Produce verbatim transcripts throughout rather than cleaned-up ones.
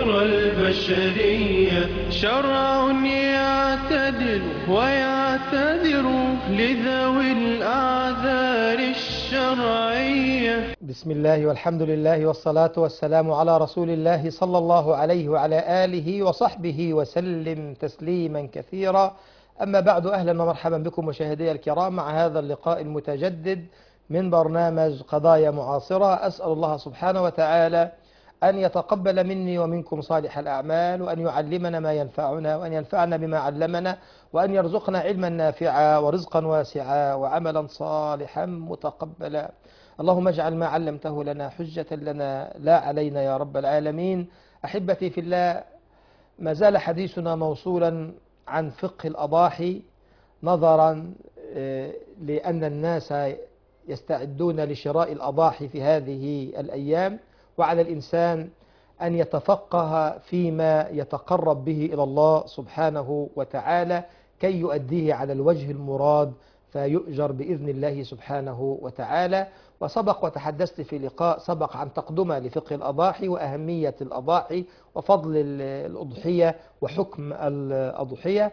خير البشرية، شرع يعتدل ويعتذر لذوي الأعذار الشرعية. بسم الله والحمد لله والصلاة والسلام على رسول الله صلى الله عليه وعلى آله وصحبه وسلم تسليما كثيرا. أما بعد، أهلا ومرحبا بكم مشاهدي الكرام مع هذا اللقاء المتجدد من برنامج قضايا معاصرة. أسأل الله سبحانه وتعالى أن يتقبل مني ومنكم صالح الأعمال، وأن يعلمنا ما ينفعنا، وأن ينفعنا بما علمنا، وأن يرزقنا علما نافعا ورزقا واسعا وعملا صالحا متقبلا. اللهم اجعل ما علمته لنا حجة لنا لا علينا يا رب العالمين. أحبتي في الله، ما زال حديثنا موصولا عن فقه الأضاحي، نظرا لأن الناس يستعدون لشراء الأضاحي في هذه الأيام، وعلى الإنسان أن يتفقه فيما يتقرب به إلى الله سبحانه وتعالى كي يؤديه على الوجه المراد فيؤجر بإذن الله سبحانه وتعالى. وسبق وتحدثت في لقاء سبق عن تقدمة لفقه الأضاحي وأهمية الأضاحي وفضل الأضحية وحكم الأضحية.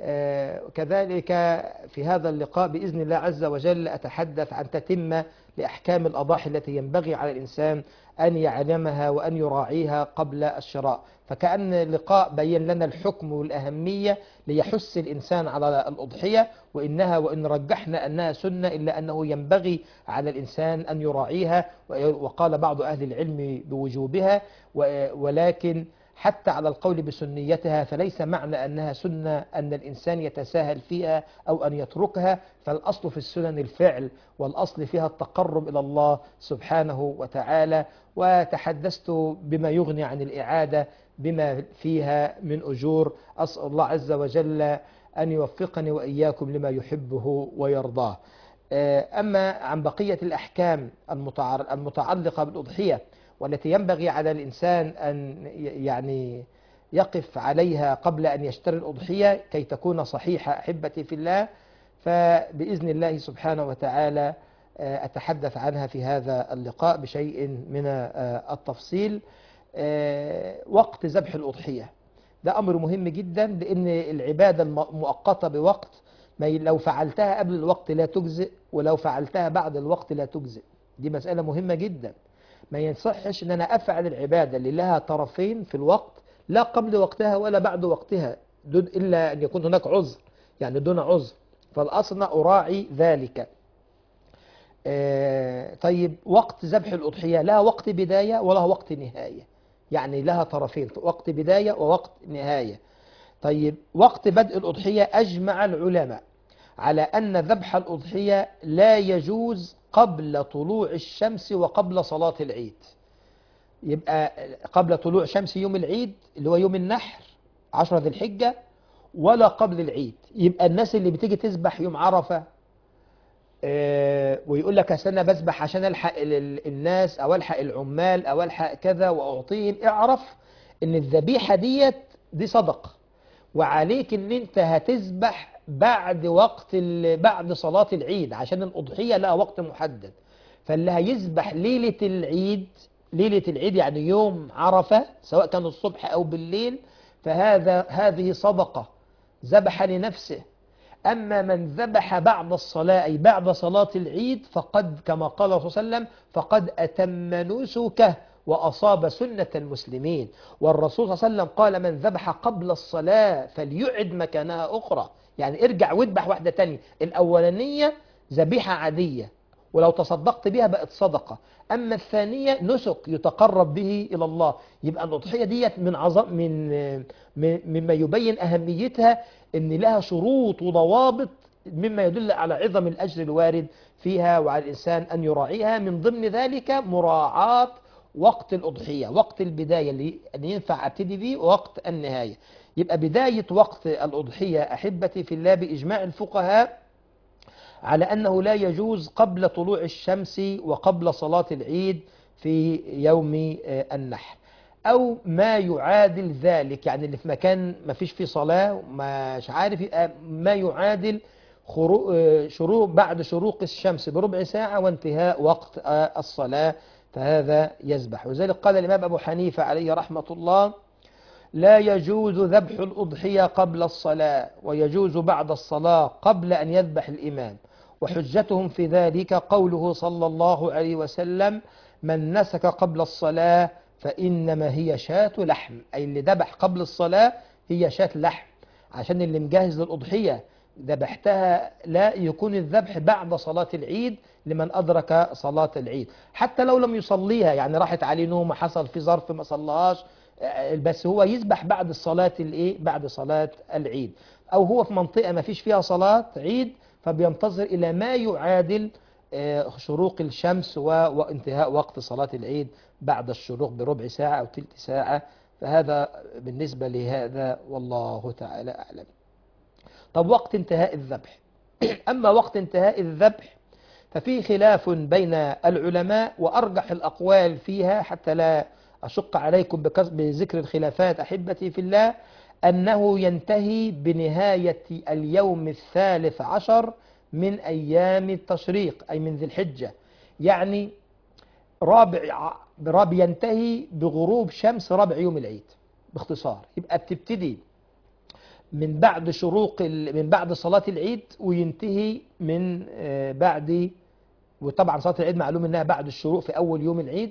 كذلك في هذا اللقاء بإذن الله عز وجل أتحدث عن تتمة لأحكام الأضاحي التي ينبغي على الإنسان أن يعلمها وأن يراعيها قبل الشراء. فكأن اللقاء بين لنا الحكم والأهمية ليحث الإنسان على الأضحية، وإنها وإن رجحنا أنها سنة إلا أنه ينبغي على الإنسان أن يراعيها، وقال بعض أهل العلم بوجوبها، ولكن حتى على القول بسنيتها فليس معنى أنها سنة أن الإنسان يتساهل فيها أو أن يتركها، فالأصل في السنن الفعل، والأصل فيها التقرب إلى الله سبحانه وتعالى. وتحدثت بما يغني عن الإعادة بما فيها من أجور. أسأل الله عز وجل أن يوفقني وإياكم لما يحبه ويرضاه. أما عن بقية الأحكام المتعلقة بالأضحية والتي ينبغي على الإنسان أن يعني يقف عليها قبل أن يشتري الأضحية كي تكون صحيحة أحبتي في الله، فبإذن الله سبحانه وتعالى أتحدث عنها في هذا اللقاء بشيء من التفصيل. وقت ذبح الأضحية ده أمر مهم جدا، لأن العبادة المؤقتة بوقت، ما لو فعلتها قبل الوقت لا تجزئ، ولو فعلتها بعد الوقت لا تجزئ. دي مسألة مهمة جدا. ما ينصحش أن أنا أفعل العبادة اللي لها طرفين في الوقت، لا قبل وقتها ولا بعد وقتها، دون إلا أن يكون هناك عذر، يعني دون عذر، فالأصل أراعي ذلك. آه طيب، وقت ذبح الأضحية لها وقت بداية ولها وقت نهاية، يعني لها طرفين، وقت بداية ووقت نهاية. طيب، وقت بدء الأضحية أجمع العلماء على أن ذبح الأضحية لا يجوز قبل طلوع الشمس وقبل صلاة العيد. يبقى قبل طلوع شمس يوم العيد اللي هو يوم النحر عشرة ذي الحجة، ولا قبل العيد. يبقى الناس اللي بتيجي تذبح يوم عرفة اه ويقول لك أنا بذبح عشان ألحق الناس أو ألحق العمال أو ألحق كذا وأعطيهم، اعرف إن الذبيحة ديت دي صدقة، وعليك إن أنت هتذبح بعد وقت بعد صلاة العيد، عشان الأضحية لها وقت محدد. فاللي هيذبح ليلة العيد، ليلة العيد يعني يوم عرفة، سواء كان الصبح أو بالليل، فهذا هذه صدقة ذبح لنفسه. أما من ذبح بعد الصلاة أي بعد صلاة العيد فقد كما قال الرسول صلى الله عليه وسلم فقد أتم نسكه وأصاب سنة المسلمين. والرسول صلى الله عليه وسلم قال من ذبح قبل الصلاة فليعد مكانها أخرى، يعني ارجع واذبح واحدة تانية. الأولانية ذبيحة عادية ولو تصدقت بها بقت صدقة، أما الثانية نسك يتقرب به إلى الله. يبقى الأضحية ديت من عظم من مما يبين أهميتها إن لها شروط وضوابط مما يدل على عظم الأجر الوارد فيها، وعلى الإنسان أن يراعيها. من ضمن ذلك مراعاة وقت الأضحية، وقت البداية اللي ينفع أبتدي به ووقت النهاية. يبقى بداية وقت الأضحية أحبتي في الله بإجماع الفقهاء على أنه لا يجوز قبل طلوع الشمس وقبل صلاة العيد في يوم النحر، أو ما يعادل ذلك، يعني اللي في مكان ما فيش فيه صلاة مش عارف، ما يعادل شروق بعد شروق الشمس بربع ساعة وانتهاء وقت الصلاة، فهذا يذبح. وذلك قال الإمام أبو حنيفة عليه رحمة الله لا يجوز ذبح الأضحية قبل الصلاة، ويجوز بعد الصلاة قبل أن يذبح الإمام. وحجتهم في ذلك قوله صلى الله عليه وسلم: من نسك قبل الصلاة فإنما هي شاة لحم، أي اللي ذبح قبل الصلاة هي شاة لحم، عشان اللي مجهز للأضحية ذبحتها لا يكون الذبح بعد صلاة العيد لمن أدرك صلاة العيد، حتى لو لم يصليها، يعني راحت عليه نوم، حصل في ظرف ما صلاهاش، بس هو يذبح بعد الصلاة الايه بعد صلاة العيد. أو هو في منطقة ما فيش فيها صلاة عيد فبينتظر إلى ما يعادل شروق الشمس وانتهاء وقت صلاة العيد بعد الشروق بربع ساعة أو تلت ساعة. فهذا بالنسبة لهذا، والله تعالى أعلم. طب وقت انتهاء الذبح. أما وقت انتهاء الذبح ففي خلاف بين العلماء، وأرجح الأقوال فيها حتى لا أشق عليكم بذكر الخلافات أحبتي في الله، أنه ينتهي بنهاية اليوم الثالث عشر من أيام التشريق، أي من ذي الحجة، يعني رابع راب ينتهي بغروب شمس رابع يوم العيد باختصار. يبقى بتبتدي من بعد شروق من بعد صلاة العيد وينتهي من بعد، وطبعا صلاة العيد معلوم انها بعد الشروق في اول يوم العيد،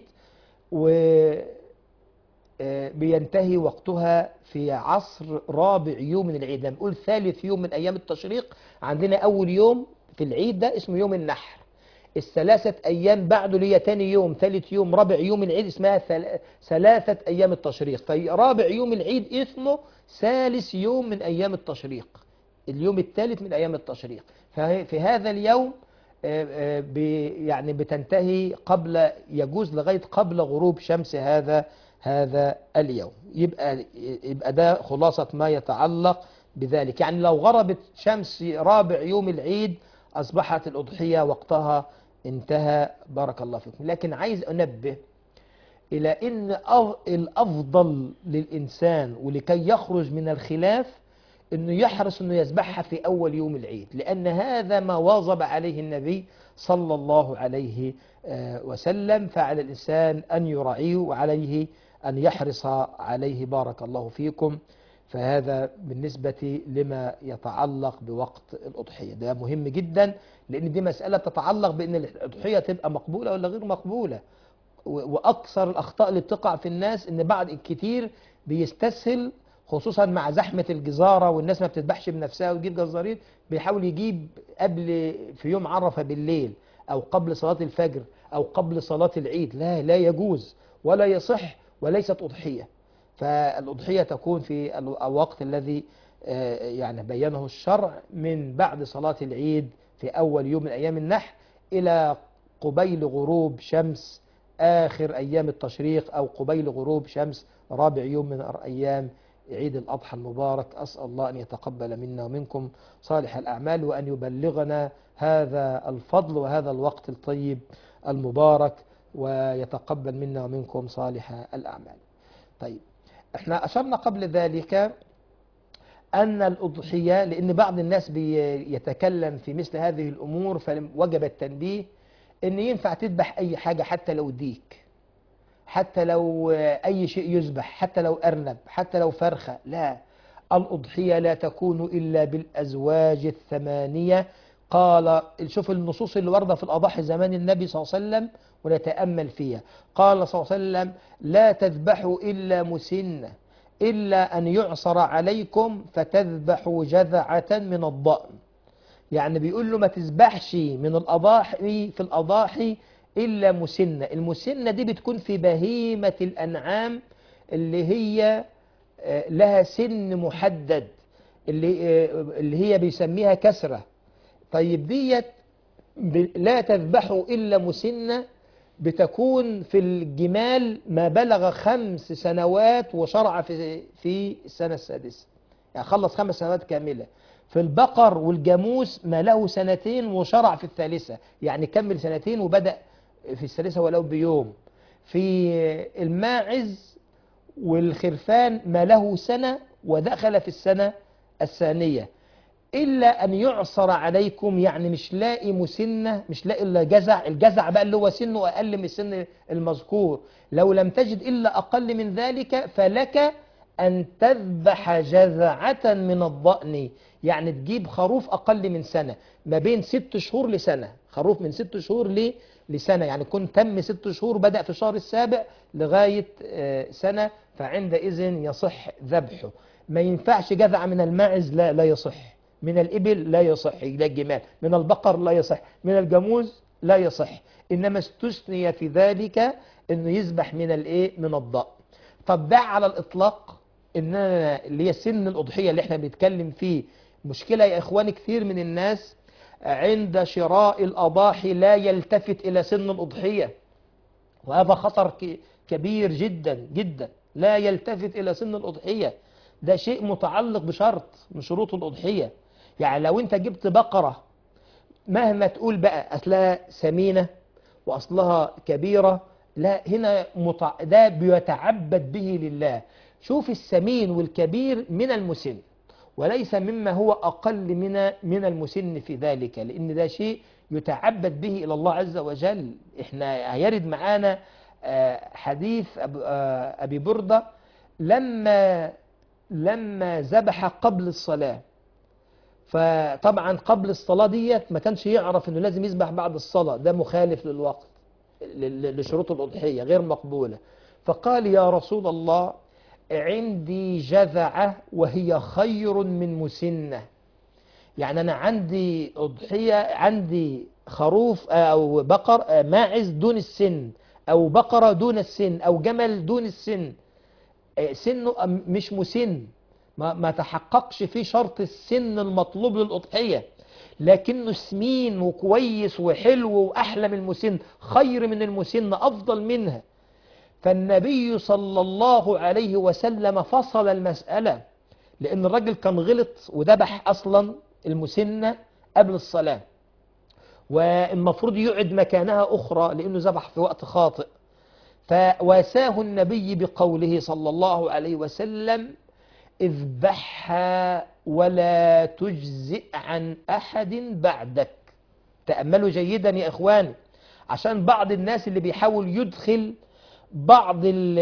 وبينتهي وقتها في عصر رابع يوم من العيد. لما نقول ثالث يوم من ايام التشريق، عندنا اول يوم في العيد ده اسمه يوم النحر، الثلاثة أيام بعده اللي هي تاني يوم ثالث يوم رابع يوم العيد اسمها ثلاثة أيام التشريق. فرابع يوم العيد اسمه ثالث يوم من أيام التشريق، اليوم الثالث من أيام التشريق. ففي هذا اليوم يعني بتنتهي قبل، يجوز لغاية قبل غروب شمس هذا هذا اليوم. يبقى يبقى ده خلاصة ما يتعلق بذلك. يعني لو غربت شمس رابع يوم العيد أصبحت الأضحية وقتها انتهى، بارك الله فيكم. لكن عايز أنبه إلى أن الأفضل للإنسان ولكي يخرج من الخلاف أنه يحرص أنه يذبحها في أول يوم العيد، لأن هذا ما واظب عليه النبي صلى الله عليه وسلم، فعلى الإنسان أن يراعيه وعليه أن يحرص عليه، بارك الله فيكم. فهذا بالنسبة لما يتعلق بوقت الأضحية، ده مهم جدا، لأن دي مسألة تتعلق بأن الأضحية تبقى مقبولة ولا غير مقبولة. وأكثر الأخطاء اللي بتقع في الناس أن بعض الكتير بيستسهل، خصوصا مع زحمة الجزارة والناس ما بتذبحش بنفسها ويجيب جزارين، بيحاول يجيب قبل في يوم عرفة بالليل أو قبل صلاة الفجر أو قبل صلاة العيد. لا لا يجوز ولا يصح وليست أضحية. فالأضحية تكون في الوقت الذي يعني بينه الشرع من بعد صلاة العيد في أول يوم من أيام النحر إلى قبيل غروب شمس آخر أيام التشريق أو قبيل غروب شمس رابع يوم من أيام عيد الأضحى المبارك. أسأل الله أن يتقبل منا ومنكم صالح الأعمال، وأن يبلغنا هذا الفضل وهذا الوقت الطيب المبارك، ويتقبل منا ومنكم صالح الأعمال. طيب، احنا أشرنا قبل ذلك أن الأضحية، لأن بعض الناس بيتكلم في مثل هذه الأمور، فوجب التنبيه أن ينفع تذبح أي حاجة، حتى لو ديك، حتى لو أي شيء يذبح، حتى لو أرنب، حتى لو فرخة. لا، الأضحية لا تكون إلا بالأزواج الثمانية. قال، شوف النصوص اللي وردة في الأضاحي زمان النبي صلى الله عليه وسلم ونتأمل فيها. قال صلى الله عليه وسلم: لا تذبحوا إلا مسنة، إلا أن يعصر عليكم فتذبحوا جذعة من الضأن. يعني بيقول له ما تذبحش من الأضاحي في الأضاحي إلا مسنة. المسنة دي بتكون في بهيمة الأنعام اللي هي لها سن محدد، اللي اللي هي بيسميها كسرة. طيب ديت لا تذبحوا إلا مسنة بتكون في الجمال ما بلغ خمس سنوات وشرع في في السنة السادسة، يعني خلص خمس سنوات كاملة. في البقر والجاموس ما له سنتين وشرع في الثالثة، يعني كمل سنتين وبدأ في الثالثة ولو بيوم. في الماعز والخرفان ما له سنة ودخل في السنة الثانية. إلا أن يعصر عليكم، يعني مش لاقي مسنة، مش لاقي إلا جزع. الجزع بقى اللي هو سنه أقل من السن المذكور. لو لم تجد إلا أقل من ذلك فلك أن تذبح جذعة من الضأن، يعني تجيب خروف أقل من سنة، ما بين ست شهور لسنة، خروف من ست شهور ل- لسنة، يعني كن تم ست شهور بدأ في الشهر السابع لغاية آه، سنة، فعندئذ يصح ذبحه. ما ينفعش جذع من الماعز، لا لا يصح، من الإبل لا يصح، لا الجمال، من البقر لا يصح، من الجاموس لا يصح، إنما استثني في ذلك إنه يذبح من الإيه، من الضأن. طب ده على الإطلاق، إن أنا اللي هي سن الأضحية اللي احنا بنتكلم فيه. مشكلة يا إخواني، كثير من الناس عند شراء الأضاحي لا يلتفت إلى سن الأضحية، وهذا خطر ك- كبير جدا جدا. لا يلتفت إلى سن الأضحية، ده شيء متعلق بشرط من شروط الأضحية. يعني لو أنت جبت بقرة مهما تقول بقى أصلها سمينة وأصلها كبيرة، لا، هنا متع... ده بيتعبد به لله. شوف السمين والكبير من المسن، وليس مما هو أقل من من المسن في ذلك، لأن ده شيء يتعبد به إلى الله عز وجل. إحنا هيرد معانا آه، حديث أب- آه، أبي بردة لما لما ذبح قبل الصلاة. فطبعا قبل الصلاة ديت ما كانش يعرف انه لازم يذبح بعد الصلاة، ده مخالف للوقت، ل- ل- لشروط الأضحية غير مقبولة. فقال يا رسول الله عندي جذعة وهي خير من مسنة، يعني أنا عندي أضحية، عندي خروف أو بقر ماعز دون السن، أو بقرة دون السن، أو جمل دون السن، سنه مش مسن، ما, ما تحققش فيه شرط السن المطلوب للأضحية، لكنه سمين وكويس وحلو وأحلى من المسن، خير من المسن، أفضل منها. فالنبي صلى الله عليه وسلم فصل المسألة، لأن الرجل كان غلط وذبح أصلا المسنة قبل الصلاة، والمفروض يقعد مكانها أخرى لأنه ذبح في وقت خاطئ. فواساه النبي بقوله صلى الله عليه وسلم اذبحها ولا تجزئ عن أحد بعدك. تأملوا جيدا يا إخواني، عشان بعض الناس اللي بيحاول يدخل بعض ال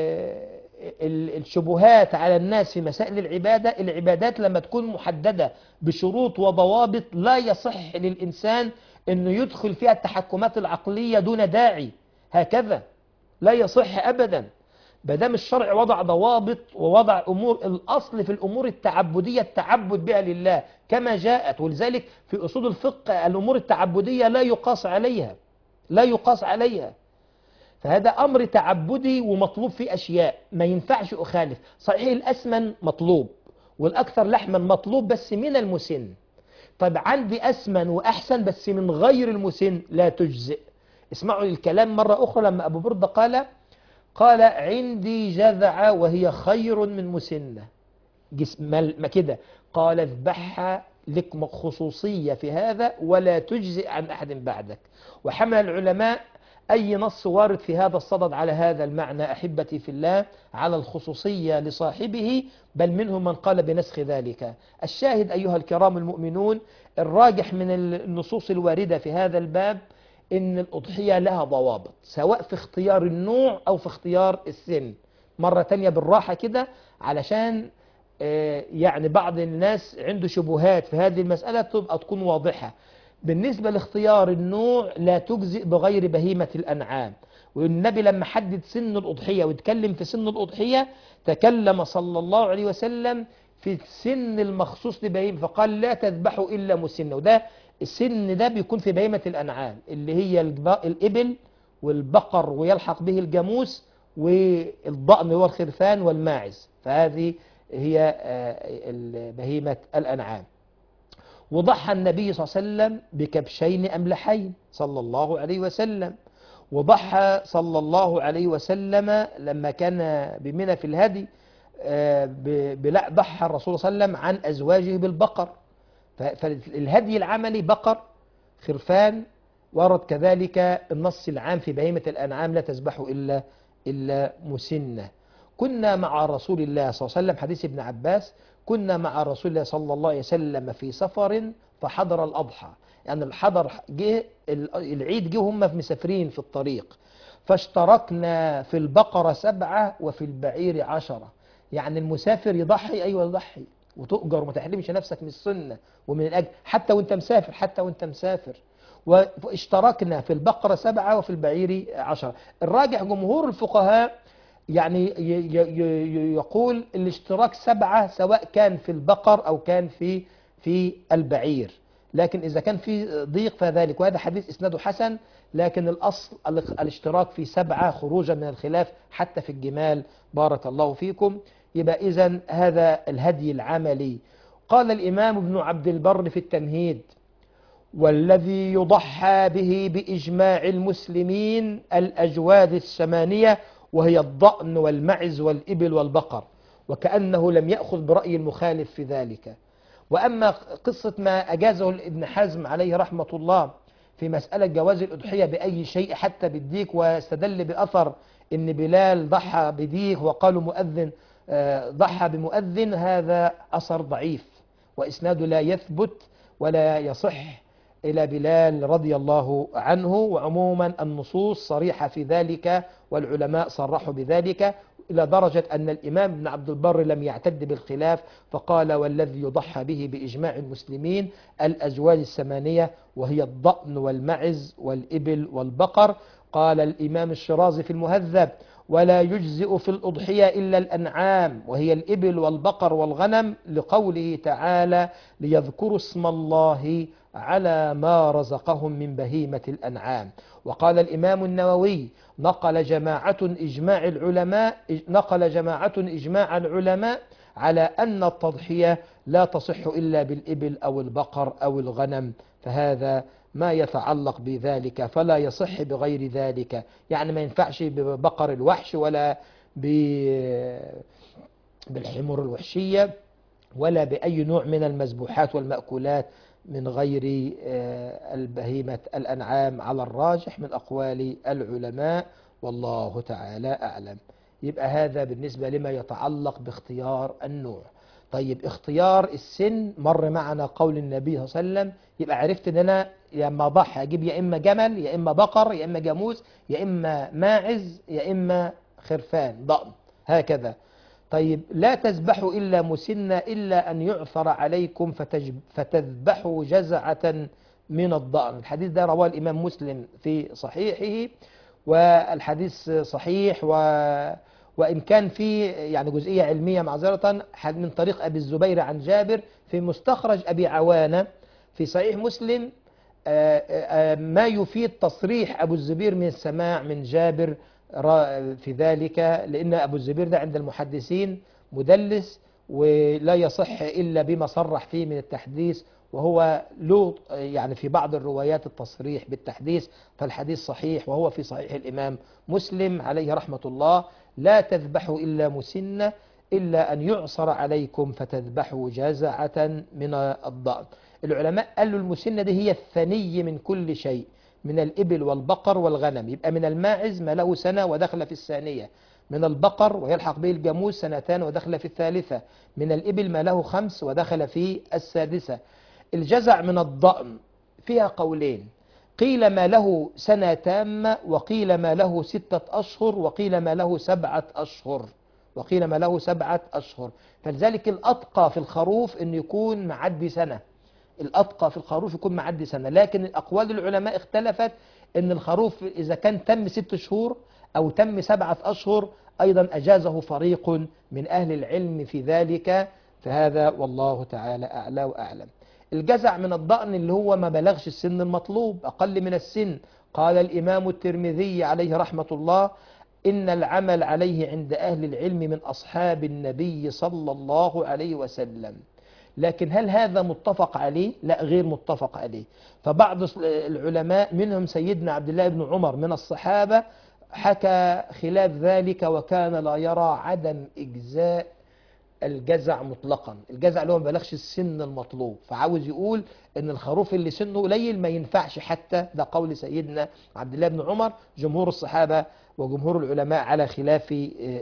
ال الشبهات على الناس في مسائل العبادة. العبادات لما تكون محددة بشروط وضوابط لا يصح للإنسان أنه يدخل فيها التحكمات العقلية دون داعي، هكذا لا يصح أبدا. بدام الشرع وضع ضوابط ووضع أمور، الأصل في الأمور التعبدية التعبد بها لله كما جاءت، ولذلك في أصول الفقه الأمور التعبدية لا يقاس عليها، لا يقاس عليها. فهذا أمر تعبدي ومطلوب فيه أشياء ما ينفعش أخالف. صحيح الأسمن مطلوب والأكثر لحما مطلوب بس من المسن. طيب عندي أسمن وأحسن بس من غير المسن، لا تجزئ. اسمعوا الكلام مرة أخرى لما أبو بردة قال قال عندي جذعة وهي خير من مسنة، جسم ما كده، قال اذبحها لك خصوصية في هذا ولا تجزئ عن أحد بعدك. وحمل العلماء أي نص وارد في هذا الصدد على هذا المعنى أحبتي في الله، على الخصوصية لصاحبه، بل منهم من قال بنسخ ذلك. الشاهد أيها الكرام المؤمنون، الراجح من النصوص الواردة في هذا الباب إن الأضحية لها ضوابط، سواء في اختيار النوع أو في اختيار السن. مرة تانية بالراحة كده، علشان آه، يعني بعض الناس عنده شبهات في هذه المسألة تبقى تكون واضحة. بالنسبة لاختيار النوع لا تجزئ بغير بهيمة الأنعام. والنبي لما حدد سن الأضحية واتكلم في سن الأضحية تكلم صلى الله عليه وسلم في السن المخصوص لبهيمة، فقال لا تذبحوا إلا مسنة. وده السن ده بيكون في بهيمة الأنعام اللي هي الب- الإبل والبقر ويلحق به الجاموس والضأن والخرفان والماعز، فهذه هي آه، بهيمة الأنعام. وضحى النبي صلى الله عليه وسلم بكبشين أملحين صلى الله عليه وسلم. وضحى صلى الله عليه وسلم لما كان بمنى في الهدي آه، ب- بلا ضحى الرسول صلى الله عليه وسلم عن أزواجه بالبقر. ف- فالهدي العملي بقر خرفان، ورد كذلك النص العام في بهيمة الأنعام لا تذبحوا إلا إلا مسنة. كنا مع رسول الله صلى الله عليه وسلم، حديث ابن عباس، كنا مع رسول الله صلى الله عليه وسلم في سفر فحضر الأضحى، يعني الحضر جه العيد جه هم مسافرين في الطريق، فاشتركنا في البقرة سبعة وفي البعير عشرة، يعني المسافر يضحي، أيوة يضحي وتؤجر وما تحرمش نفسك من السنة ومن الأجر حتى وانت مسافر، حتى وانت مسافر. واشتركنا في البقرة سبعة وفي البعير عشرة. الراجح جمهور الفقهاء يعني ي- ي- ي- يقول الاشتراك سبعة سواء كان في البقر أو كان في في البعير، لكن إذا كان في ضيق فذلك. وهذا حديث إسناده حسن، لكن الأصل ال- الاشتراك في سبعة خروجا من الخلاف حتى في الجمال. بارك الله فيكم. يبقى إذن هذا الهدي العملي. قال الإمام ابن عبد البر في التمهيد: والذي يضحى به بإجماع المسلمين الأجواد الثمانية، وهي الضأن والمعز والإبل والبقر، وكأنه لم يأخذ برأي المخالف في ذلك. وأما قصة ما أجازه ابن حزم عليه رحمة الله في مسألة جواز الأضحية بأي شيء حتى بالديك، واستدل بأثر إن بلال ضحى بديك وقالوا مؤذن آه، ضحى بمؤذن، هذا أثر ضعيف وإسناده لا يثبت ولا يصح إلى بلال رضي الله عنه. وعموما النصوص صريحة في ذلك والعلماء صرحوا بذلك، إلى درجة أن الإمام ابن عبد البر لم يعتد بالخلاف فقال: والذي يضحى به بإجماع المسلمين الأزواج الثمانية، وهي الضأن والمعز والإبل والبقر. قال الإمام الشرازي في المهذب: ولا يجزئ في الأضحية إلا الأنعام، وهي الإبل والبقر والغنم، لقوله تعالى: ليذكروا اسم الله على ما رزقهم من بهيمة الأنعام. وقال الإمام النووي: نقل جماعة إجماع العلماء نقل جماعة إجماع العلماء على أن التضحية لا تصح إلا بالإبل أو البقر أو الغنم، فهذا ما يتعلق بذلك، فلا يصح بغير ذلك. يعني ما ينفعش ببقر الوحش ولا بالحمر الوحشية ولا بأي نوع من المذبوحات والمأكولات من غير البهيمة الأنعام، على الراجح من أقوال العلماء، والله تعالى أعلم. يبقى هذا بالنسبة لما يتعلق باختيار النوع. طيب اختيار السن مر معنا قول النبي صلى الله عليه وسلم، يبقى عرفت ان انا لما اضحي اجيب يا اما جمل يا اما بقر يا اما جاموس يا اما ماعز يا اما خرفان ضأن هكذا. طيب لا تذبحوا إلا مسنة إلا أن يعثر عليكم فتذبحوا جزعة من الضأن. الحديث ده رواه الإمام مسلم في صحيحه، والحديث صحيح، و وإن كان في يعني جزئية علمية معذرة من طريق أبي الزبير عن جابر في مستخرج أبي عوانة في صحيح مسلم ما يفيد تصريح أبو الزبير من السماع من جابر في ذلك، لأن أبو الزبير ده عند المحدثين مدلس ولا يصح إلا بما صرح فيه من التحديث، وهو له يعني في بعض الروايات التصريح بالتحديث، فالحديث صحيح وهو في صحيح الإمام مسلم عليه رحمة الله: لا تذبحوا إلا مسنة إلا أن يعصر عليكم فتذبحوا جزعة من الضأن. العلماء قالوا المسنة دي هي الثني من كل شيء، من الإبل والبقر والغنم. يبقى من الماعز ما له سنة ودخل في الثانية، من البقر ويلحق به الجاموس سنتان ودخل في الثالثة، من الإبل ما له خمس ودخل في السادسة. الجزع من الضأن فيها قولين، قيل ما له سنة تامة، وقيل ما له ستة أشهر، وقيل ما له سبعة أشهر وقيل ما له سبعة أشهر فلذلك الأتقى في الخروف أن يكون معدي سنة، الأتقى في الخروف يكون معدي سنة. لكن الأقوال العلماء اختلفت أن الخروف إذا كان تم ست شهور أو تم سبعة أشهر أيضا أجازه فريق من أهل العلم في ذلك، فهذا والله تعالى أعلى وأعلم. الجزع من الضأن اللي هو ما بلغش السن المطلوب، أقل من السن. قال الإمام الترمذي عليه رحمة الله: إن العمل عليه عند أهل العلم من أصحاب النبي صلى الله عليه وسلم. لكن هل هذا متفق عليه؟ لا، غير متفق عليه. فبعض العلماء منهم سيدنا عبد الله بن عمر من الصحابة حكى خلاف ذلك، وكان لا يرى عدم إجزاء الجزع مطلقا. الجزع اللي هو ما بلغش السن المطلوب، فعاوز يقول ان الخروف اللي سنه قليل ما ينفعش حتى، ده قول سيدنا عبد الله بن عمر. جمهور الصحابة وجمهور العلماء على خلاف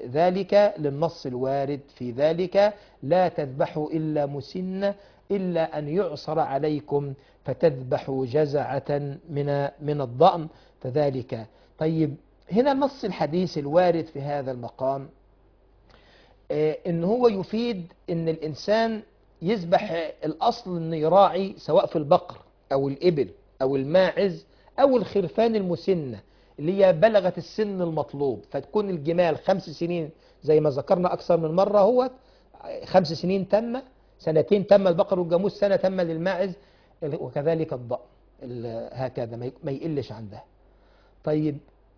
ذلك للنص الوارد في ذلك: لا تذبحوا إلا مسنة إلا أن يعصر عليكم فتذبحوا جزعة من من الضأن، فذلك. طيب هنا النص الحديث الوارد في هذا المقام آه، ان هو يفيد ان الانسان يذبح، الاصل انه يراعي سواء في البقر او الابل او الماعز او الخرفان المسنة اللي هي بلغت السن المطلوب، فتكون الجمال خمس سنين زي ما ذكرنا اكثر من مرة، هو خمس سنين تم، سنتين تم البقر والجاموس، سنة تم للماعز، وكذلك الضأن ال- هكذا ما ي- ما يقلش عن ده. طيب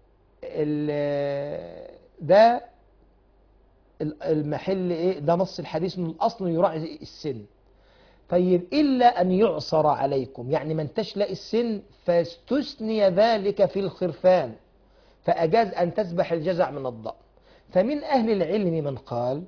ال- ده ال- المحل ايه؟ ده نص الحديث من الاصل يراعي السن. طيب الا ان يعصر عليكم، يعني ما انتش لاقي السن فاستثني ذلك في الخرفان، فاجاز ان تذبح الجزع من الضأن. فمن اهل العلم من قال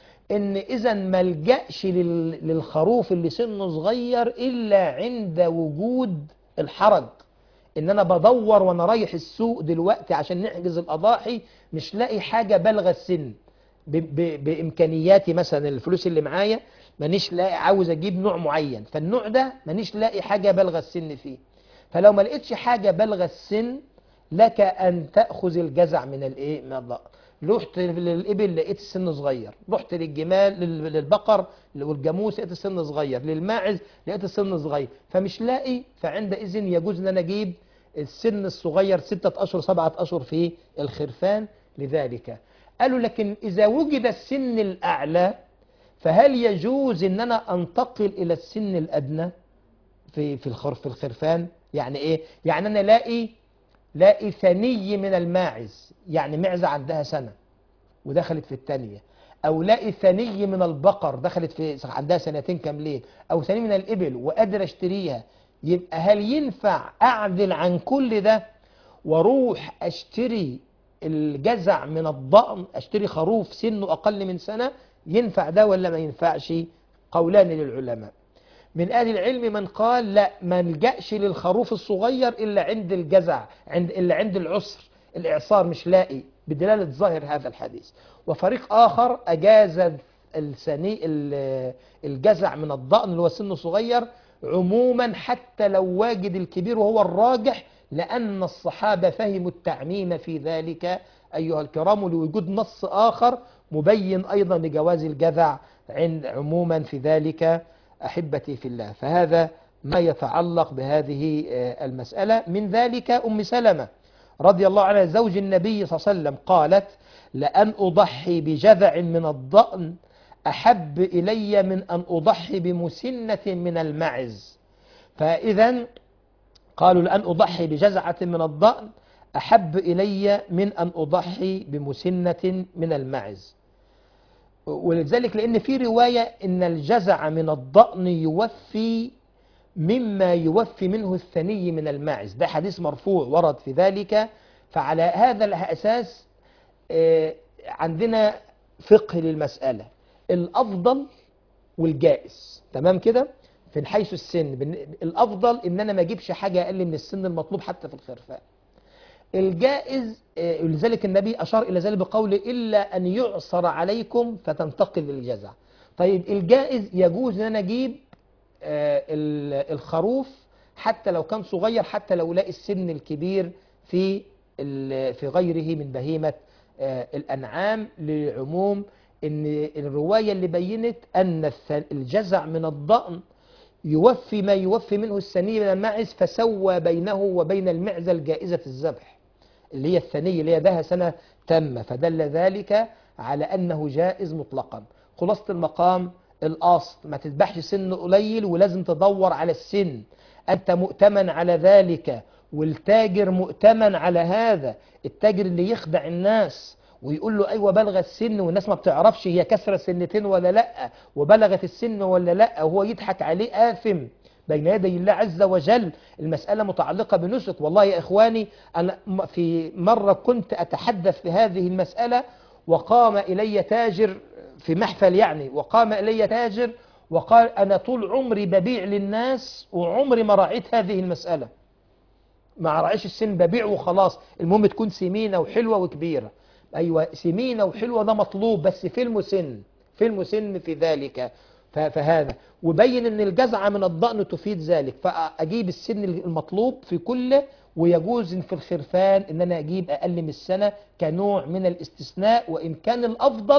ان اذا ما لجأش لل- للخروف اللي سنه صغير الا عند وجود الحرج، ان انا بدور وانا رايح السوق دلوقتي عشان نحجز الاضاحي مش لاقي حاجه بالغه السن، ب- ب- بامكانياتي مثلا الفلوس اللي معايا مانيش لاقي، عاوز اجيب نوع معين، فالنوع ده مانيش لاقي حاجه بالغه السن فيه. فلو ما لقيتش حاجه بالغه السن لك ان تاخذ الجزع من الايه؟ من الضأن. رحت للابل لقيت السن صغير، رحت للجمال لل- للبقر والجاموس لقيت السن صغير، للماعز لقيت السن صغير، فمش لاقي، فعندئذ يجوز ان انا اجيب السن الصغير ستة اشهر سبعة اشهر في الخرفان. لذلك قالوا لكن اذا وجد السن الاعلى فهل يجوز ان انا انتقل الى السن الادنى في في الخرف في الخرفان؟ يعني ايه؟ يعني انا لاقي لاقي ثني من الماعز، يعني معزة عندها سنة ودخلت في الثانية، أو لاقي ثني من البقر دخلت في عندها سنتين كاملين، أو ثني من الإبل وقادر أشتريها، يبقى هل ينفع أعدل عن كل ده واروح أشتري الجزع من الضأن، أشتري خروف سنه أقل من سنة؟ ينفع ده ولا ما ينفعش؟ قولان للعلماء. من أهل العلم من قال لا، ما نلجأش للخروف الصغير إلا عند الجزع، عند إلا عند العسر، الإعصار مش لاقي، بدلالة ظاهر هذا الحديث. وفريق آخر أجاز السني ال- الجزع من الضأن اللي هو سنه صغير عموما حتى لو واجد الكبير، وهو الراجح لأن الصحابة فهموا التعميم في ذلك أيها الكرام، ولوجود نص آخر مبين أيضا لجواز الجزع عند عموما في ذلك أحبتي في الله. فهذا ما يتعلق بهذه آه، المسألة. من ذلك أم سلمة رضي الله عنها زوج النبي صلى الله عليه وسلم قالت لأن أضحي بجذع من الضأن أحب إلي من أن أضحي بمسنة من المعز. فإذا قالوا لأن أضحي بجزعة من الضأن أحب إلي من أن أضحي بمسنة من المعز. ولذلك لأن في رواية إن الجزع من الضأن يوفي مما يوفي منه الثني من الماعز، ده حديث مرفوع ورد في ذلك. فعلى هذا الأساس آه، عندنا فقه للمسألة، الأفضل والجائز، تمام كده؟ في حيث السن بالن- الأفضل إن أنا ما أجيبش حاجة أقل من السن المطلوب حتى في الخرفان. الجائز آه، لذلك النبي أشار إلى ذلك بقوله إلا أن يعصر عليكم فتنتقل للجزع. طيب الجائز يجوز أن أنا أجيب آه، ال- الخروف حتى لو كان صغير، حتى لو لاقي السن الكبير في ال- في غيره من بهيمة آه، الأنعام، لعموم ان الرواية اللي بينت أن الث- الجزع من الضأن يوفي ما يوفي منه الثني من الماعز، فسوى بينه وبين المعزة الجائزة الذبح اللي هي الثنية اللي هي لها سنة تامة، فدل ذلك على أنه جائز مطلقا. خلاصة المقام الأصل ما تذبحش سن قليل ولازم تدور على السن، أنت مؤتمن على ذلك والتاجر مؤتمن على هذا. التاجر اللي يخدع الناس ويقول له أيوة بلغ السن والناس ما بتعرفش هي كسرة سنتين ولا لأ وبلغت السن ولا لأ، وهو يضحك عليه آثم بين يدي الله عز وجل. المسألة متعلقة بنسك. والله يا إخواني أنا م- في مرة كنت أتحدث في هذه المسألة وقام إلي تاجر في محفل يعني، وقام إلي تاجر وقال أنا طول عمري ببيع للناس وعمري ما راعيت هذه المسألة، ما راعيش السن، ببيع وخلاص، المهم تكون سمينة وحلوة وكبيرة. أيوة سمينة وحلوة ده مطلوب، بس في المسن في المسن في ذلك. ف- فهذا وبين ان الجزعة من الضأن تفيد ذلك، فأجيب السن المطلوب في كله. ويجوز في الخرفان ان انا اجيب اقل من السنة كنوع من الاستثناء، وان كان الافضل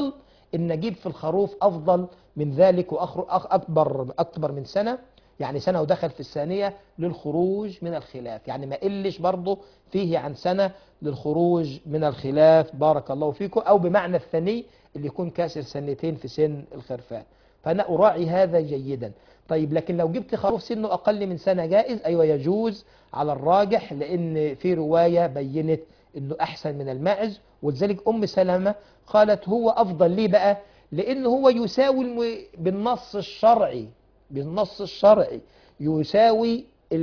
إن أجيب في الخروف أفضل من ذلك وأكبر أكبر من سنة، يعني سنة ودخل في الثانية للخروج من الخلاف، يعني ما قلش برضه فيه عن سنة للخروج من الخلاف بارك الله فيكم، أو بمعنى الثاني اللي يكون كاسر سنتين في سن الخرفان. فأنا أراعي هذا جيدا. طيب لكن لو جبت خروف سنه أقل من سنة جائز؟ أيوة يجوز على الراجح، لأن في رواية بينت أنه أحسن من الماعز، ولذلك أم سلمة قالت هو أفضل. ليه بقى؟ لأنه هو يساوي الم... بالنص الشرعي، بالنص الشرعي يساوي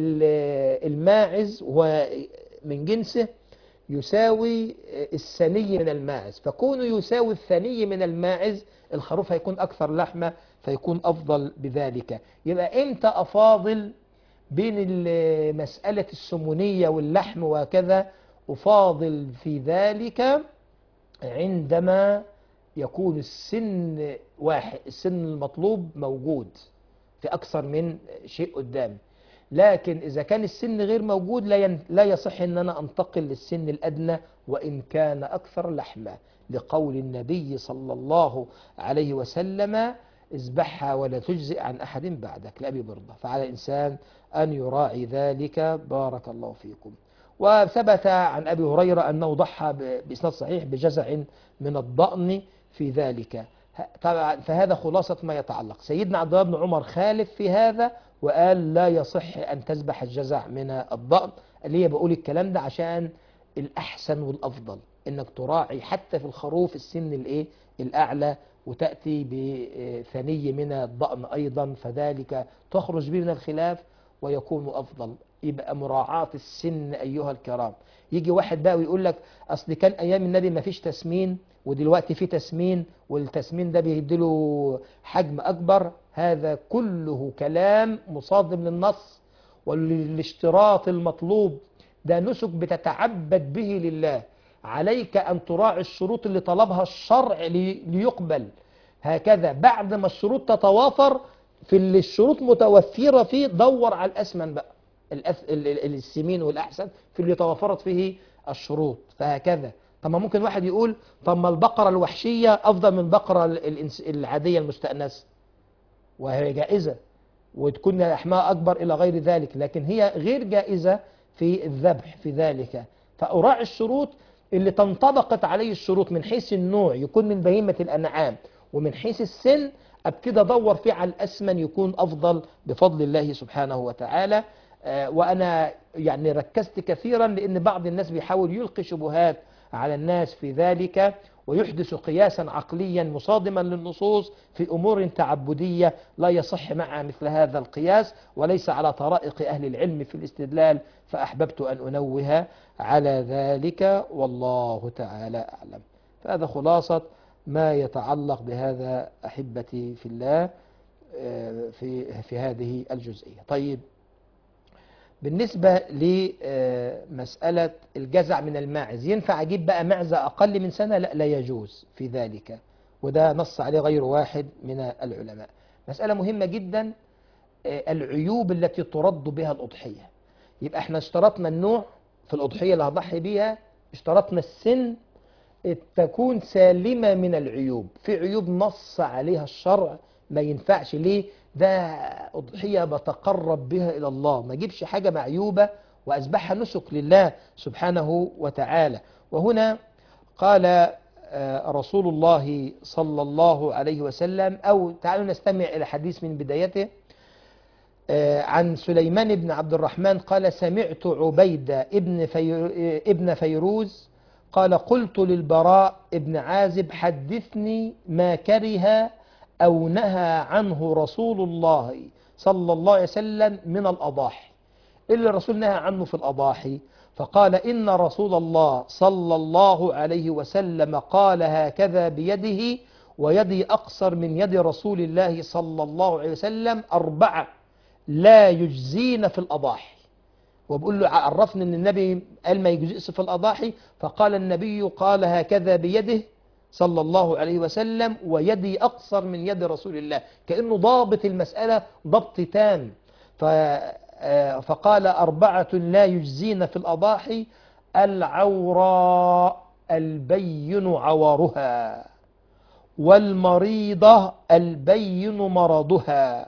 الماعز ومن جنسه، يساوي الثني من الماعز، فكونه يساوي الثني من الماعز الخروف هيكون أكثر لحمة فيكون أفضل بذلك. يبقى إمتى أفاضل بين مسألة السمونية واللحم وكذا؟ أفاضل في ذلك عندما يكون السن واحد، السن المطلوب موجود في أكثر من شيء قدام. لكن إذا كان السن غير موجود لا ين... لا يصح أن أنا أنتقل للسن الأدنى وإن كان أكثر لحمة، لقول النبي صلى الله عليه وسلم اذبحها ولا تجزئ عن أحد بعدك لأبي بردة. فعلى الإنسان أن يراعي ذلك بارك الله فيكم. وثبت عن أبي هريرة أنه ضحى بإسناد صحيح بجزع من الضأن في ذلك. طبعا فهذا خلاصة ما يتعلق. سيدنا عبد الله بن عمر خالف في هذا وقال لا يصح أن تذبح الجزع من الضأن. اللي هي بقول الكلام ده عشان الأحسن والأفضل إنك تراعي حتى في الخروف السن الإيه الأعلى، وتأتي بثني من الضأن أيضا، فذلك تخرج به من الخلاف ويكون أفضل. يبقى مراعاة السن أيها الكرام. يجي واحد بقى ويقول لك أصل كان أيام النبي ما فيش تسمين ودلوقتي في تسمين، والتسمين ده بيديله حجم أكبر. هذا كله كلام مصادم للنص، والاشتراط المطلوب ده نسك بتتعبد به لله، عليك أن تراعي الشروط اللي طلبها الشرع ليقبل. هكذا بعد ما الشروط تتوافر في اللي الشروط متوفرة فيه دور على الأسمن بقى، السمين والأحسن في اللي توفرت فيه الشروط. فهكذا. طب ما ممكن واحد يقول طب ما البقرة الوحشية أفضل من البقرة العادية المستأنسة، وهي جائزة وتكون لحمها أكبر إلى غير ذلك، لكن هي غير جائزة في الذبح في ذلك. فأراعي الشروط اللي تنطبقت عليه الشروط من حيث النوع يكون من بهيمة الأنعام، ومن حيث السن أبتدي أدور فيه على الأسمن يكون أفضل بفضل الله سبحانه وتعالى. آه وأنا يعني ركزت كثيرا لأن بعض الناس بيحاول يلقي شبهات على الناس في ذلك ويحدث قياسا عقليا مصادما للنصوص في أمور تعبدية لا يصح معها مثل هذا القياس وليس على طرائق أهل العلم في الاستدلال، فأحببت أن أنوه على ذلك والله تعالى أعلم. فهذا خلاصة ما يتعلق بهذا أحبتي في الله في في هذه الجزئية. طيب بالنسبة لمسألة الجزع من الماعز، ينفع أجيب بقى معزة أقل من سنة؟ لا لا يجوز في ذلك، وده نص عليه غير واحد من العلماء. مسألة مهمة جدا، العيوب التي ترد بها الأضحية. يبقى احنا اشترطنا النوع في الأضحية اللي هضحي بيها، اشترطنا السن تكون سالمة من العيوب. في عيوب نص عليها الشرع ما ينفعش. ليه؟ ده أضحية بتقرب بها إلى الله، ما جيبش حاجة معيوبة وأذبحها نسك لله سبحانه وتعالى. وهنا قال رسول الله صلى الله عليه وسلم، أو تعالوا نستمع إلى حديث من بدايته عن سليمان بن عبد الرحمن قال سمعت عبيدة ابن, في ابن فيروز قال قلت للبراء ابن عازب حدثني ما كره أو نهى عنه رسول الله صلى الله عليه وسلم من الأضاحي. اللي الرسول نهى عنه في الأضاحي، فقال إن رسول الله صلى الله عليه وسلم قال هكذا بيده ويدي أقصر من يد رسول الله صلى الله عليه وسلم أربعة لا يجزين في الأضاحي. وبقول له عرفني أن النبي قال ما يجزئش في الأضاحي، فقال النبي قال هكذا بيده صلى الله عليه وسلم ويدي أقصر من يد رسول الله، كأنه ضابط المسألة ضبط تام. فقال أربعة لا يجزين في الأضاحي: العوراء البين عورها، والمريضة البين مرضها،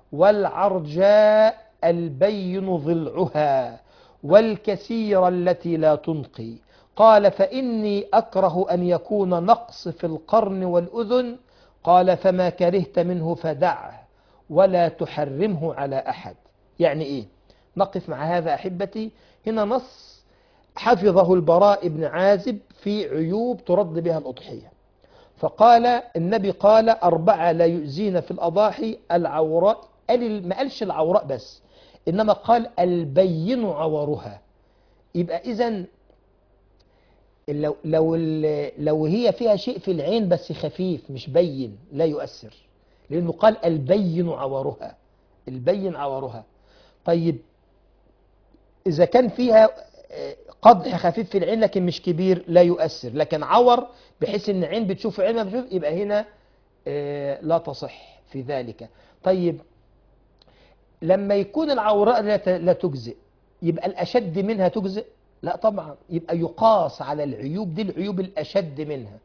والعرجاء البين ضلعها، والكثير التي لا تنقي. قال فإني أكره أن يكون نقص في القرن والأذن. قال فما كرهت منه فدعه ولا تحرمه على أحد. يعني إيه؟ نقف مع هذا أحبتي. هنا نص حفظه البراء بن عازب في عيوب ترد بها الأضحية. فقال النبي قال أربعة لا يؤذين في الأضاحي: العوراء، قال ما قالش العوراء بس، إنما قال البين عورها. يبقى إذن لو, لو, لو هي فيها شيء في العين بس خفيف مش بين لا يؤثر، لأنه قال البين عورها، البين عورها. طيب إذا كان فيها قدح خفيف في العين لكن مش كبير لا يؤثر، لكن عور بحيث ان عين بتشوف عين ما بتشوف، يبقى هنا لا تصح في ذلك. طيب لما يكون العوراء لا تجزئ يبقى الأشد منها تجزئ؟ لا طبعا، يبقى يقاس على العيوب دي العيوب الأشد منها.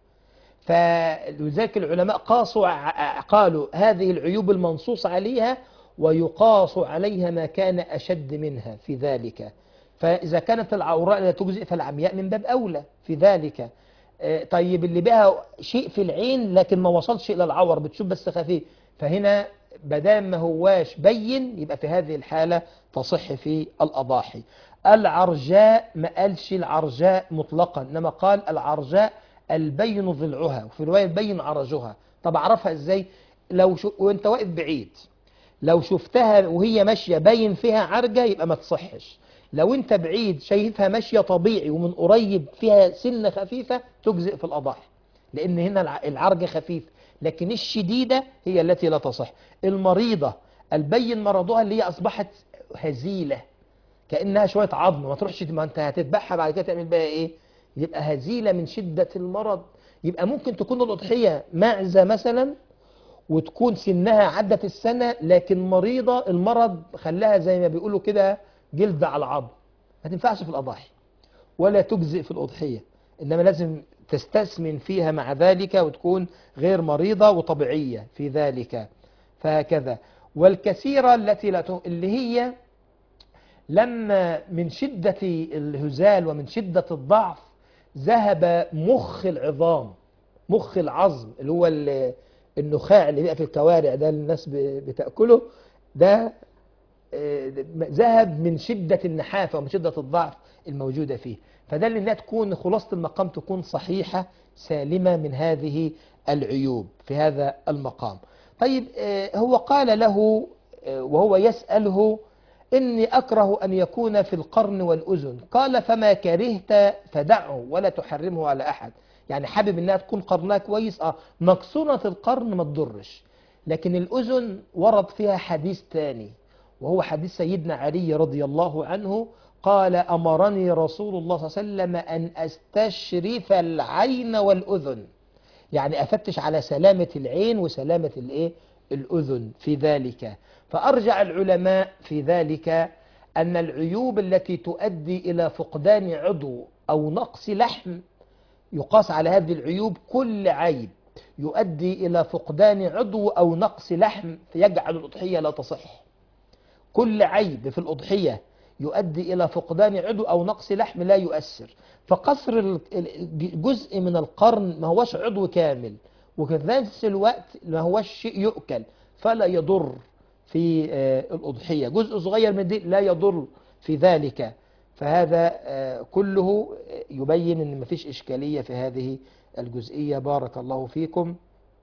فلذلك العلماء قاسوا، قالوا هذه العيوب المنصوص عليها ويقاس عليها ما كان أشد منها في ذلك. فإذا كانت العوراء لا تجزئ فالعمياء من باب أولى في ذلك. طيب اللي بها شيء في العين لكن ما وصلش إلى العور بتشوف بس خفيف، فهنا بدام ما هواش بين يبقى في هذه الحالة تصح في الأضاحي. العرجاء ما قالش العرجاء مطلقا، إنما قال العرجاء البين ضلعها، وفي رواية البين عرجها. طب أعرفها إزاي؟ لو شو وانت واقف بعيد لو شفتها وهي ماشية باين فيها عرجة يبقى ما تصحش. لو انت بعيد شايفها ماشية طبيعي ومن قريب فيها سنة خفيفة تجزئ في الأضاحي، لأن هنا العرجة خفيف، لكن الشديدة هي التي لا تصح. المريضة البين مرضها اللي هي أصبحت هزيلة كأنها شوية عظم، ما تروحش ما انت هتذبحها بعد كده تعمل بها ايه؟ يبقى هزيلة من شدة المرض. يبقى ممكن تكون الأضحية معزة مثلا وتكون سنها عدت السنة لكن مريضة، المرض خلاها زي ما بيقولوا كده جلد على العظم، ما تنفعش في الأضاحي ولا تجزئ في الأضحية، إنما لازم تستثمن فيها مع ذلك وتكون غير مريضة وطبيعية في ذلك. فهكذا. والكثيرة التي لا ت... اللي هي لما من شدة الهزال ومن شدة الضعف ذهب مخ العظام، مخ العظم اللي هو النخاع اللي بيبقى في الكوارع ده الناس بتأكله، ده ذهب من شدة النحافة ومن شدة الضعف الموجودة فيه. فده اللي لا تكون خلاصة المقام تكون صحيحة سالمة من هذه العيوب في هذا المقام. طيب هو قال له وهو يسأله إني أكره أن يكون في القرن والأذن. قال فما كرهت فدعه ولا تحرمه على أحد. يعني حابب إنها تكون قرنها كويس، آه مكسورة القرن ما تضرش، لكن الأذن ورد فيها حديث تاني وهو حديث سيدنا علي رضي الله عنه. قال أمرني رسول الله صلى الله عليه وسلم أن أستشرف العين والأذن، يعني أفتش على سلامة العين وسلامة الإيه؟ الأذن في ذلك. فأرجع العلماء في ذلك أن العيوب التي تؤدي إلى فقدان عضو أو نقص لحم يقاس على هذه العيوب. كل عيب يؤدي إلى فقدان عضو أو نقص لحم فيجعل الأضحية لا تصح. كل عيب في الأضحية يؤدي إلى فقدان عضو أو نقص لحم لا يؤثر. فقصر جزء من القرن ما هوش عضو كامل، وفي نفس الوقت ما هوش شيء يؤكل فلا يضر في الأضحية. جزء صغير من دي لا يضر في ذلك. فهذا كله يبين أن مفيش إشكالية في هذه الجزئية. بارك الله فيكم.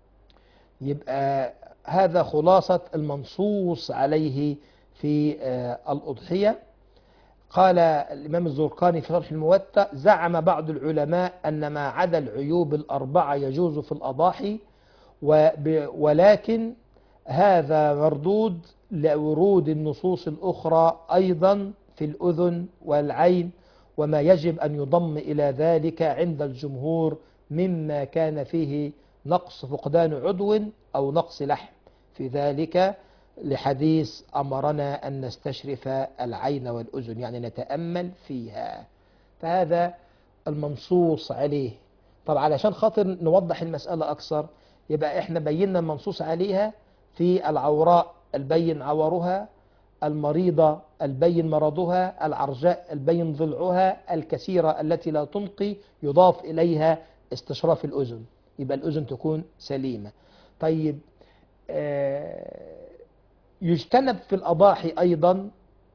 يبقى هذا خلاصة المنصوص عليه في الأضحية. قال الإمام الزرقاني في شرح الموطأ زعم بعض العلماء أن ما عدا العيوب الأربعة يجوز في الأضاحي، ولكن هذا مردود لورود النصوص الأخرى أيضا في الأذن والعين وما يجب أن يضم إلى ذلك عند الجمهور مما كان فيه نقص فقدان عضو أو نقص لحم في ذلك، لحديث أمرنا أن نستشرف العين والأذن، يعني نتأمل فيها. فهذا المنصوص عليه. طبعا علشان خاطر نوضح المسألة أكثر، يبقى احنا بينا المنصوص عليها في العوراء البين عورها، المريضة البين مرضها، العرجاء البين ضلعها، الكثيرة التي لا تنقي يضاف إليها استشراف الأذن، يبقى الأذن تكون سليمة. طيب آه يجتنب في الأضاحي أيضا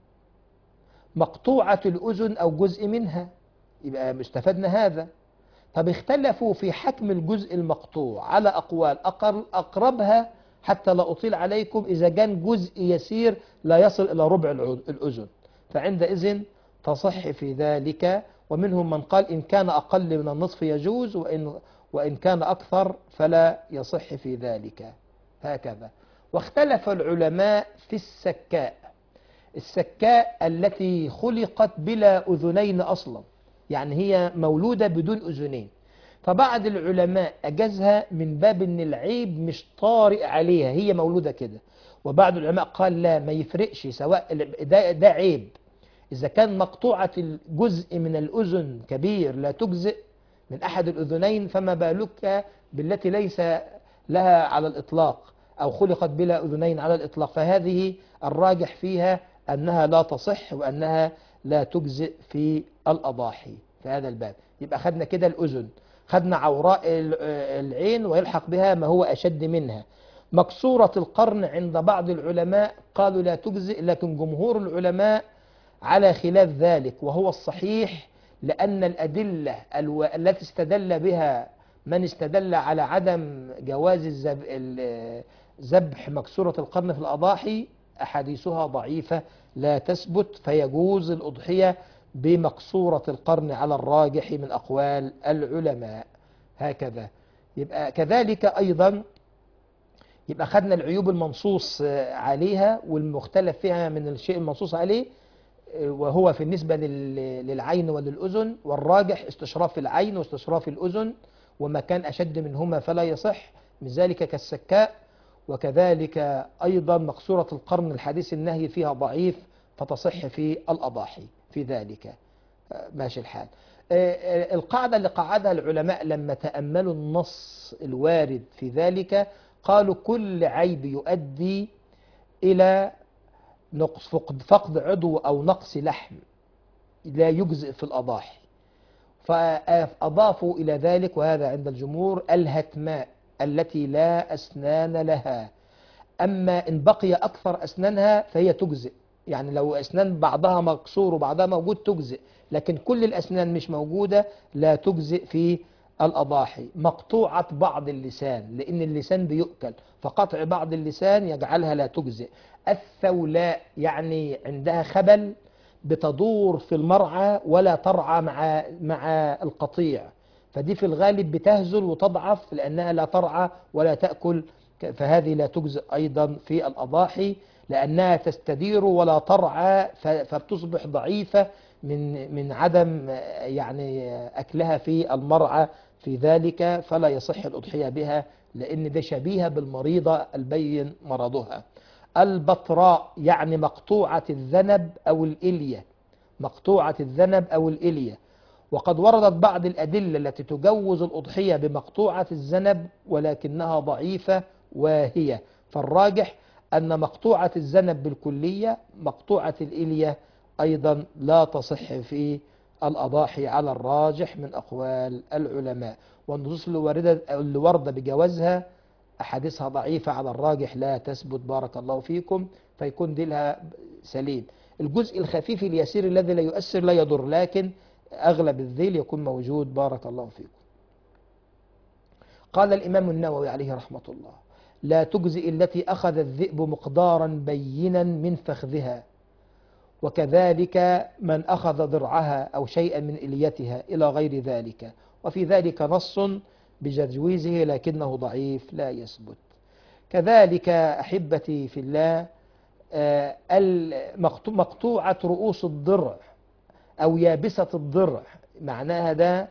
مقطوعة الأذن أو جزء منها، يبقى مستفدنا هذا. طب اختلفوا في حكم الجزء المقطوع على أقوال، أقربها حتى لا أطيل عليكم إذا كان جزء يسير لا يصل إلى ربع الأذن فعندئذ تصح في ذلك، ومنهم من قال إن كان أقل من النصف يجوز، وإن, وإن كان أكثر فلا يصح في ذلك. هكذا. واختلف العلماء في السكاء، السكاء التي خلقت بلا أذنين أصلا، يعني هي مولودة بدون أذنين، فبعض العلماء أجازها من باب أن العيب مش طارئ عليها، هي مولودة كده. وبعض العلماء قال لا، ما يفرقش سواء ده, ده عيب، إذا كان مقطوعة الجزء من الأذن كبير لا تجزئ من أحد الأذنين، فما بالك بالتي ليس لها على الإطلاق أو خلقت بلا أذنين على الإطلاق، فهذه الراجح فيها أنها لا تصح وأنها لا تجزئ في الأضاحي في هذا الباب. يبقى خدنا كده الأذن، خدنا عوراء العين ويلحق بها ما هو أشد منها. مكسورة القرن عند بعض العلماء قالوا لا تجزئ، لكن جمهور العلماء على خلاف ذلك، وهو الصحيح، لأن الأدلة التي استدل بها من استدل على عدم جواز ذبح مكسورة القرن في الأضاحي أحاديثها ضعيفة لا تثبت، فيجوز الأضحية بمقصورة القرن على الراجح من أقوال العلماء. هكذا. يبقى كذلك أيضا يبقى خدنا العيوب المنصوص عليها والمختلف فيها من الشيء المنصوص عليه، وهو في النسبة للعين وللأذن، والراجح استشراف العين واستشراف الأذن، وما كان أشد منهما فلا يصح، من ذلك كالسكاء. وكذلك أيضا مقصورة القرن الحديث النهي فيها ضعيف فتصح في الأضاحي في ذلك. ماشي الحال. القاعدة اللي قعدها العلماء لما تأملوا النص الوارد في ذلك قالوا كل عيب يؤدي إلى نقص فقد عضو أو نقص لحم لا يجزئ في الأضاحي، فأضافوا إلى ذلك، وهذا عند الجمهور، الهتماء التي لا أسنان لها. أما إن بقي أكثر أسنانها فهي تجزئ، يعني لو أسنان بعضها مكسور وبعضها موجود تجزئ، لكن كل الأسنان مش موجودة لا تجزئ في الأضاحي. مقطوعة بعض اللسان، لأن اللسان بيؤكل، فقطع بعض اللسان يجعلها لا تجزئ. الثولاء يعني عندها خبل بتدور في المرعى ولا ترعى مع مع القطيع، فدي في الغالب بتهزل وتضعف لأنها لا ترعى ولا تأكل، فهذه لا تجزئ أيضا في الأضاحي لأنها تستدير ولا ترعى، فبتصبح ضعيفة من من عدم يعني أكلها في المرعى، في ذلك فلا يصح الأضحية بها، لأن ده شبيهة بالمريضة البين مرضها. البطراء يعني مقطوعة الذنب أو الإلية، مقطوعة الذنب أو الإلية. وقد وردت بعض الأدلة التي تجوز الأضحية بمقطوعة الذنب ولكنها ضعيفة واهية، فالراجح أن مقطوعة الذنب بالكلية، مقطوعة الإلية أيضا لا تصح في الأضاحي على الراجح من أقوال العلماء. والنصوص اللي واردة اللي واردة بجوازها أحاديثها ضعيفة على الراجح لا تثبت، بارك الله فيكم، فيكون ديلها سليم. الجزء الخفيف اليسير الذي لا يؤثر لا يضر، لكن أغلب الذيل يكون موجود، بارك الله فيكم. قال الإمام النووي عليه رحمة الله: لا تجزئ التي أخذ الذئب مقدارا بينا من فخذها، وكذلك من أخذ ضرعها أو شيئا من إليتها إلى غير ذلك، وفي ذلك نص بتجويزه لكنه ضعيف لا يثبت. كذلك أحبتي في الله مقطوعة رؤوس الضرع أو يابسة الضرع، معناها ده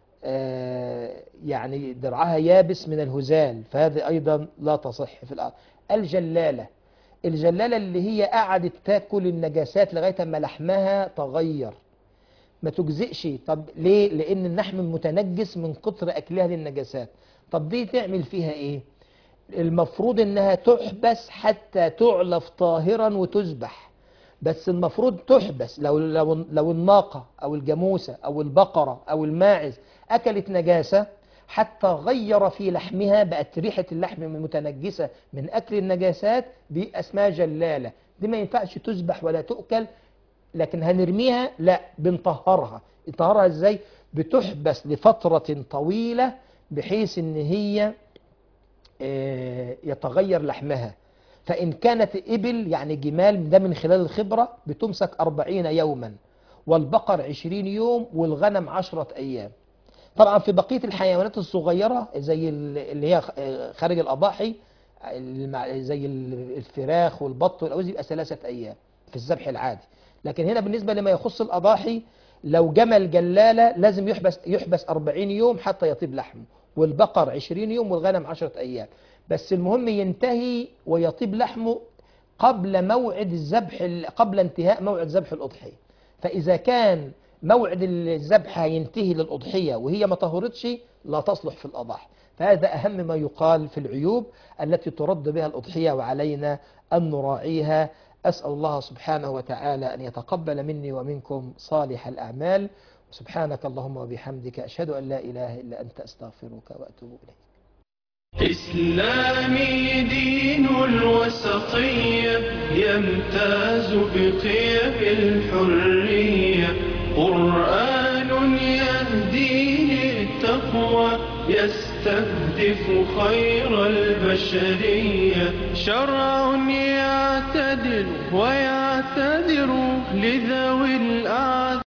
يعني درعها يابس من الهزال، فهذا أيضا لا تصح في الأرض. الجلالة، الجلالة اللي هي قعدت تاكل النجاسات لغاية ما لحمها تغير، ما تجزئش. طب ليه؟ لأن اللحم متنجس من كتر أكلها للنجاسات، طب دي تعمل فيها ايه؟ المفروض انها تحبس حتى تعلف طاهرا وتذبح، بس المفروض تحبس لو لو لو الناقة او الجاموسة او البقرة او الماعز اكلت نجاسة حتى غير في لحمها، بقت ريحة اللحم متنجسة من اكل النجاسات، دي اسمها جلالة، دي ما ينفعش تذبح ولا تؤكل. لكن هنرميها؟ لا، بنطهرها. نطهرها ازاي؟ بتحبس لفترة طويلة بحيث ان هي يتغير لحمها. فإن كانت إبل يعني جمال، ده من خلال الخبرة، بتمسك أربعين يوما، والبقر عشرين يوم، والغنم عشرة أيام. طبعا في بقية الحيوانات الصغيرة زي اللي هي خارج الأضاحي زي الفراخ والبط والأوز يبقى ثلاثة أيام في الذبح العادي. لكن هنا بالنسبة لما يخص الأضاحي، لو جمل جلالة لازم يحبس يحبس أربعين يوم حتى يطيب لحمه، والبقر عشرين يوم، والغنم عشرة أيام. بس المهم ينتهي ويطيب لحمه قبل موعد الذبح، قبل انتهاء موعد ذبح الأضحية. فإذا كان موعد الذبح ينتهي للأضحية وهي ما طهرتش، لا تصلح في الأضاحي. فهذا أهم ما يقال في العيوب التي ترد بها الأضحية، وعلينا أن نراعيها. أسأل الله سبحانه وتعالى أن يتقبل مني ومنكم صالح الأعمال. سبحانك اللهم وبحمدك، أشهد أن لا إله إلا أنت، أستغفرك وأتوب إليك. إسلامي دين الوسطية يمتاز بقيم الحرية، قرآن يهدي للتقوى يستهدف خير البشرية، شرع يعتدل ويعتذر لذوي الأعذار.